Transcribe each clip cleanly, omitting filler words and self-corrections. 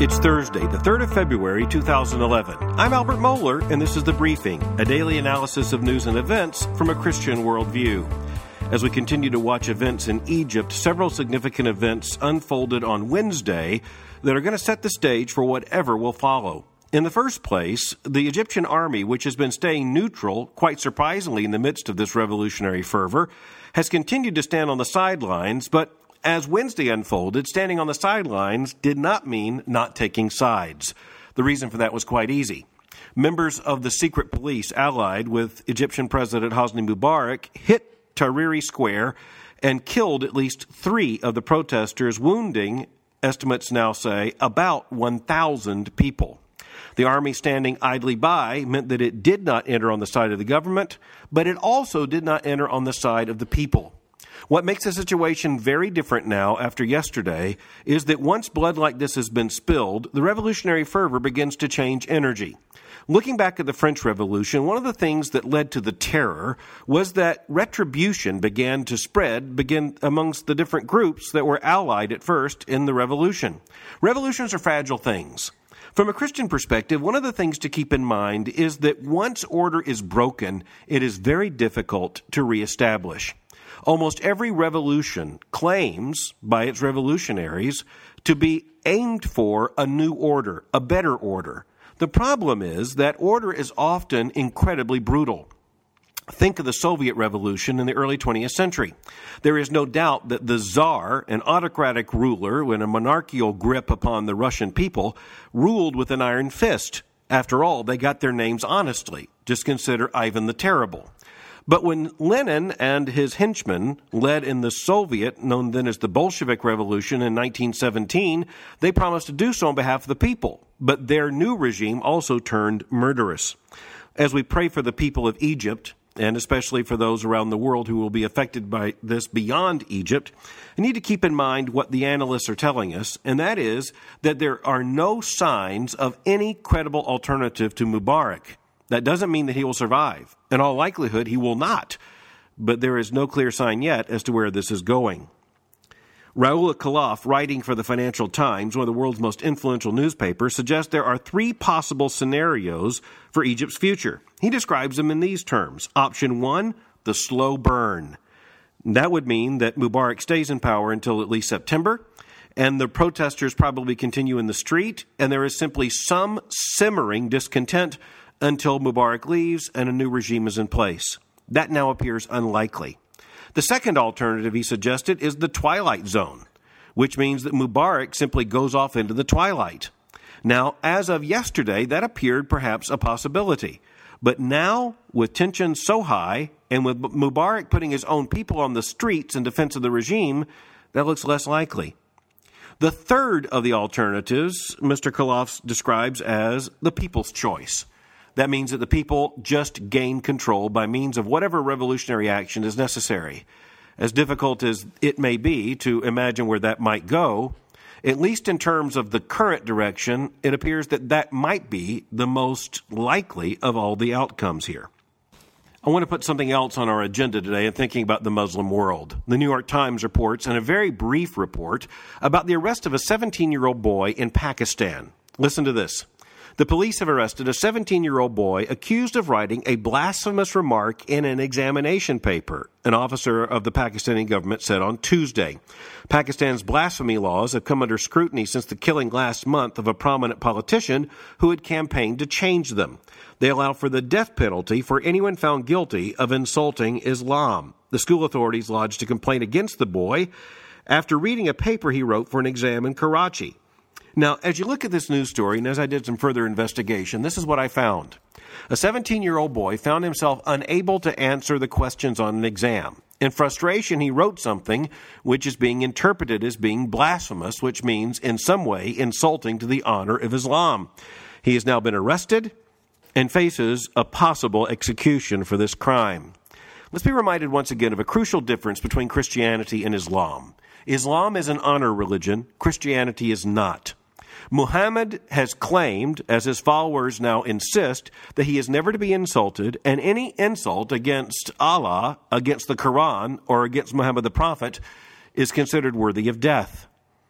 It's Thursday, the 3rd of February, 2011. I'm Albert Moeller, and this is The Briefing, a daily analysis of news and events from a Christian worldview. As we continue to watch events in Egypt, several significant events unfolded on Wednesday that are going to set the stage for whatever will follow. In the first place, the Egyptian army, which has been staying neutral, quite surprisingly in the midst of this revolutionary fervor, has continued to stand on the sidelines, but as Wednesday unfolded, standing on the sidelines did not mean not taking sides. The reason for that was quite easy. Members of the secret police allied with Egyptian President Hosni Mubarak hit Tahrir Square and killed at least 3 of the protesters, wounding, estimates now say, about 1,000 people. The army standing idly by meant that it did not enter on the side of the government, but it also did not enter on the side of the people. What makes the situation very different now after yesterday is that once blood like this has been spilled, the revolutionary fervor begins to change energy. Looking back at the French Revolution, one of the things that led to the terror was that retribution began to spread amongst the different groups that were allied at first in the revolution. Revolutions are fragile things. From a Christian perspective, one of the things to keep in mind is that once order is broken, it is very difficult to reestablish. Almost every revolution claims, by its revolutionaries, to be aimed for a new order, a better order. The problem is that order is often incredibly brutal. Think of the Soviet Revolution in the early 20th century. There is no doubt that the Tsar, an autocratic ruler with a monarchical grip upon the Russian people, ruled with an iron fist. After all, they got their names honestly. Just consider Ivan the Terrible. But when Lenin and his henchmen led in the Soviet, known then as the Bolshevik Revolution in 1917, they promised to do so on behalf of the people. But their new regime also turned murderous. As we pray for the people of Egypt, and especially for those around the world who will be affected by this beyond Egypt, we need to keep in mind what the analysts are telling us, and that is that there are no signs of any credible alternative to Mubarak. That doesn't mean that he will survive. In all likelihood, he will not. But there is no clear sign yet as to where this is going. Raoul Khalaf, writing for the Financial Times, one of the world's most influential newspapers, suggests there are 3 possible scenarios for Egypt's future. He describes them in these terms. Option 1, the slow burn. That would mean that Mubarak stays in power until at least September, and the protesters probably continue in the street, and there is simply some simmering discontent until Mubarak leaves and a new regime is in place. That now appears unlikely. The second alternative he suggested is the twilight zone, which means that Mubarak simply goes off into the twilight. Now, as of yesterday, that appeared perhaps a possibility. But now, with tensions so high, and with Mubarak putting his own people on the streets in defense of the regime, that looks less likely. The third of the alternatives, Mr. Khalaf describes as the people's choice. That means that the people just gain control by means of whatever revolutionary action is necessary. As difficult as it may be to imagine where that might go, at least in terms of the current direction, it appears that that might be the most likely of all the outcomes here. I want to put something else on our agenda today in thinking about the Muslim world. The New York Times reports, in a very brief report, about the arrest of a 17-year-old boy in Pakistan. Listen to this. The police have arrested a 17-year-old boy accused of writing a blasphemous remark in an examination paper, an officer of the Pakistani government said on Tuesday. Pakistan's blasphemy laws have come under scrutiny since the killing last month of a prominent politician who had campaigned to change them. They allow for the death penalty for anyone found guilty of insulting Islam. The school authorities lodged a complaint against the boy after reading a paper he wrote for an exam in Karachi. Now, as you look at this news story, and as I did some further investigation, this is what I found. A 17-year-old boy found himself unable to answer the questions on an exam. In frustration, he wrote something which is being interpreted as being blasphemous, which means in some way insulting to the honor of Islam. He has now been arrested and faces a possible execution for this crime. Let's be reminded once again of a crucial difference between Christianity and Islam. Islam is an honor religion. Christianity is not. Muhammad has claimed, as his followers now insist, that he is never to be insulted, and any insult against Allah, against the Quran, or against Muhammad the Prophet is considered worthy of death.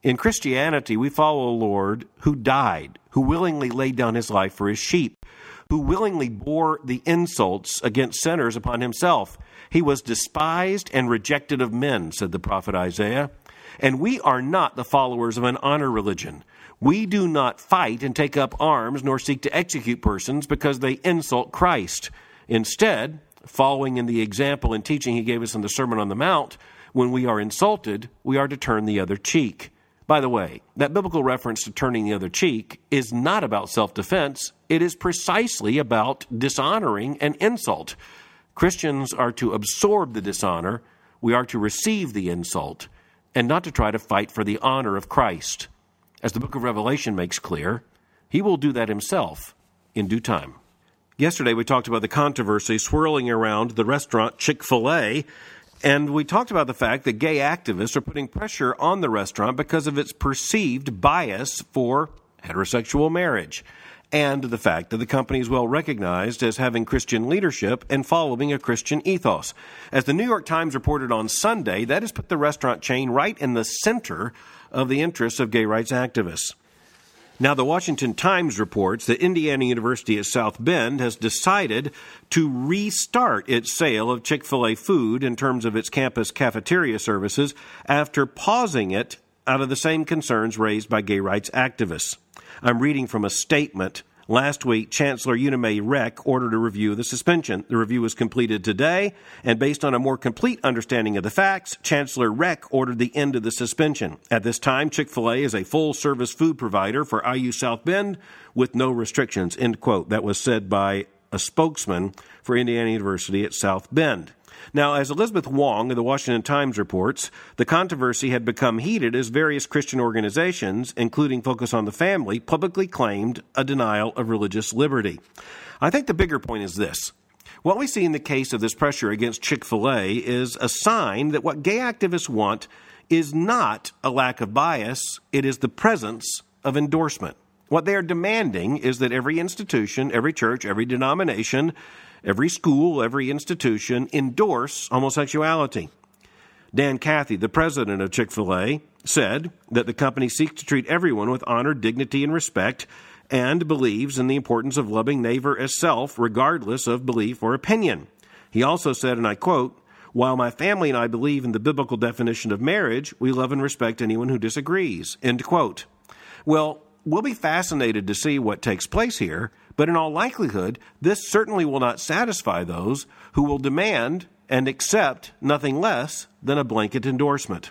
In Christianity, we follow a Lord who died, who willingly laid down his life for his sheep, who willingly bore the insults against sinners upon himself. He was despised and rejected of men, said the prophet Isaiah. And we are not the followers of an honor religion. We do not fight and take up arms nor seek to execute persons because they insult Christ. Instead, following in the example and teaching he gave us in the Sermon on the Mount, when we are insulted, we are to turn the other cheek. By the way, that biblical reference to turning the other cheek is not about self-defense. It is precisely about dishonoring and insult. Christians are to absorb the dishonor. We are to receive the insult and not to try to fight for the honor of Christ. As the book of Revelation makes clear, he will do that himself in due time. Yesterday, we talked about the controversy swirling around the restaurant Chick-fil-A, and we talked about the fact that gay activists are putting pressure on the restaurant because of its perceived bias for heterosexual marriage, and the fact that the company is well recognized as having Christian leadership and following a Christian ethos. As the New York Times reported on Sunday, that has put the restaurant chain right in the center of the interests of gay rights activists. Now, the Washington Times reports that Indiana University at South Bend has decided to restart its sale of Chick-fil-A food in terms of its campus cafeteria services after pausing it out of the same concerns raised by gay rights activists. I'm reading from a statement. Last week, Chancellor Una Mae Reck ordered a review of the suspension. The review was completed today, and based on a more complete understanding of the facts, Chancellor Reck ordered the end of the suspension. At this time, Chick-fil-A is a full-service food provider for IU South Bend with no restrictions, end quote. That was said by a spokesman for Indiana University at South Bend. Now, as Elizabeth Wong of the Washington Times reports, the controversy had become heated as various Christian organizations, including Focus on the Family, publicly claimed a denial of religious liberty. I think the bigger point is this. What we see in the case of this pressure against Chick-fil-A is a sign that what gay activists want is not a lack of bias, it is the presence of endorsement. What they are demanding is that every institution, every church, every denomination, every school, every institution endorse homosexuality. Dan Cathy, the president of Chick-fil-A, said that the company seeks to treat everyone with honor, dignity, and respect, and believes in the importance of loving neighbor as self, regardless of belief or opinion. He also said, and I quote, "While my family and I believe in the biblical definition of marriage, we love and respect anyone who disagrees," end quote. Well, we'll be fascinated to see what takes place here, but in all likelihood, this certainly will not satisfy those who will demand and accept nothing less than a blanket endorsement.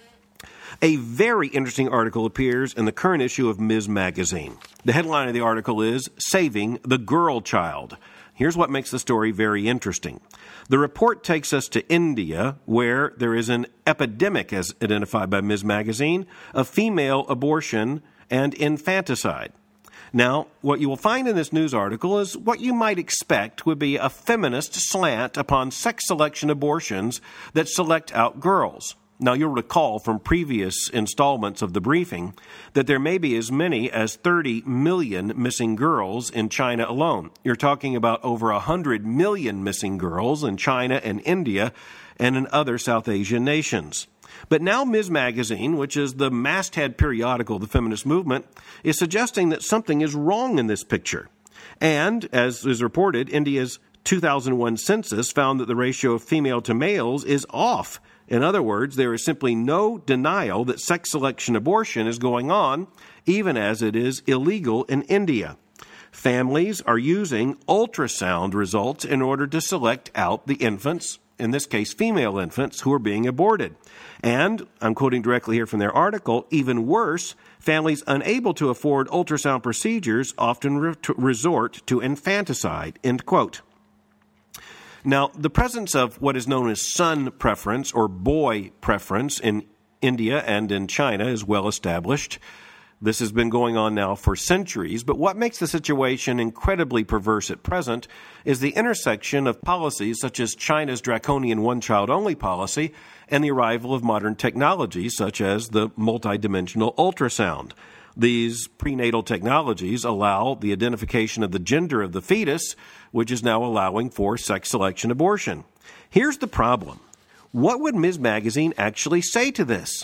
A very interesting article appears in the current issue of Ms. Magazine. The headline of the article is, "Saving the Girl Child." Here's what makes the story very interesting. The report takes us to India, where there is an epidemic, as identified by Ms. Magazine, of female abortion and infanticide. Now, what you will find in this news article is what you might expect would be a feminist slant upon sex selection abortions that select out girls. Now, you'll recall from previous installments of the briefing that there may be as many as 30 million missing girls in China alone. You're talking about over 100 million missing girls in China and India and in other South Asian nations. But now Ms. Magazine, which is the masthead periodical of the feminist movement, is suggesting that something is wrong in this picture. And, as is reported, India's 2001 census found that the ratio of female to males is off. In other words, there is simply no denial that sex selection abortion is going on, even as it is illegal in India. Families are using ultrasound results in order to select out the infants, in this case female infants, who are being aborted. And, I'm quoting directly here from their article, even worse, families unable to afford ultrasound procedures often resort to infanticide, end quote. Now, the presence of what is known as son preference or boy preference in India and in China is well established. This has been going on now for centuries, but what makes the situation incredibly perverse at present is the intersection of policies such as China's draconian one-child-only policy and the arrival of modern technologies such as the multidimensional ultrasound. These prenatal technologies allow the identification of the gender of the fetus, which is now allowing for sex selection abortion. Here's the problem. What would Ms. Magazine actually say to this?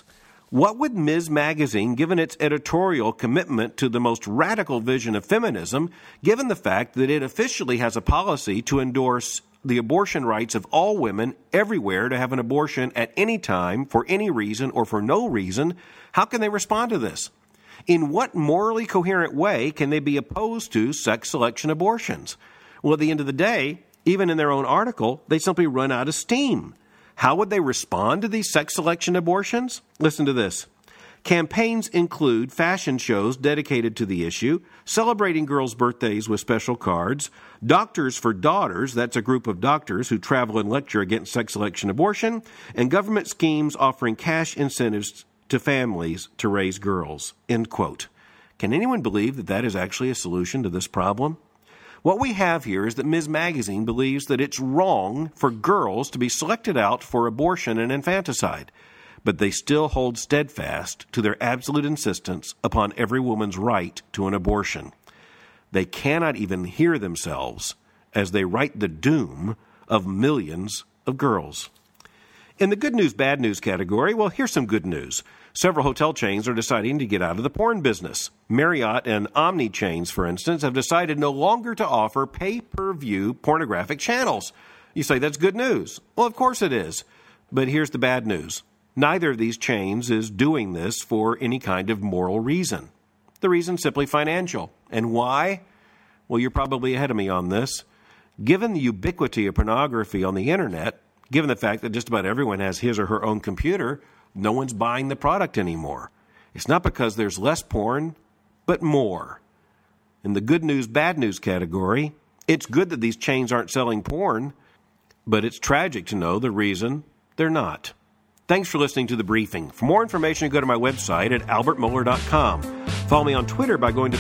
What would Ms. Magazine, given its editorial commitment to the most radical vision of feminism, given the fact that it officially has a policy to endorse the abortion rights of all women everywhere to have an abortion at any time, for any reason or for no reason, how can they respond to this? In what morally coherent way can they be opposed to sex selection abortions? Well, at the end of the day, even in their own article, they simply run out of steam. How would they respond to these sex selection abortions? Listen to this. Campaigns include fashion shows dedicated to the issue, celebrating girls' birthdays with special cards, Doctors for Daughters, that's a group of doctors who travel and lecture against sex selection abortion, and government schemes offering cash incentives to families to raise girls. End quote. Can anyone believe that that is actually a solution to this problem? What we have here is that Ms. Magazine believes that it's wrong for girls to be selected out for abortion and infanticide, but they still hold steadfast to their absolute insistence upon every woman's right to an abortion. They cannot even hear themselves as they write the doom of millions of girls. In the good news, bad news category, well, here's some good news. Several hotel chains are deciding to get out of the porn business. Marriott and Omni chains, for instance, have decided no longer to offer pay-per-view pornographic channels. You say that's good news. Well, of course it is. But here's the bad news. Neither of these chains is doing this for any kind of moral reason. The reason's simply financial. And why? Well, you're probably ahead of me on this. Given the ubiquity of pornography on the internet, given the fact that just about everyone has his or her own computer, no one's buying the product anymore. It's not because there's less porn, but more. In the good news, bad news category, it's good that these chains aren't selling porn, but it's tragic to know the reason they're not. Thanks for listening to The Briefing. For more information, go to my website at albertmohler.com. Follow me on Twitter by going to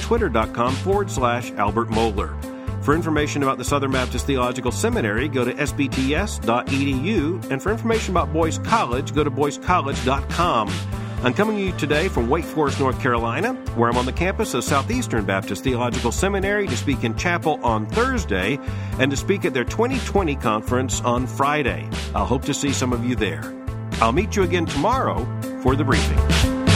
twitter.com/Albert Mohler. For information about the Southern Baptist Theological Seminary, go to sbts.edu. And for information about Boyce College, go to boycecollege.com. I'm coming to you today from Wake Forest, North Carolina, where I'm on the campus of Southeastern Baptist Theological Seminary to speak in chapel on Thursday and to speak at their 2020 conference on Friday. I'll hope to see some of you there. I'll meet you again tomorrow for The Briefing.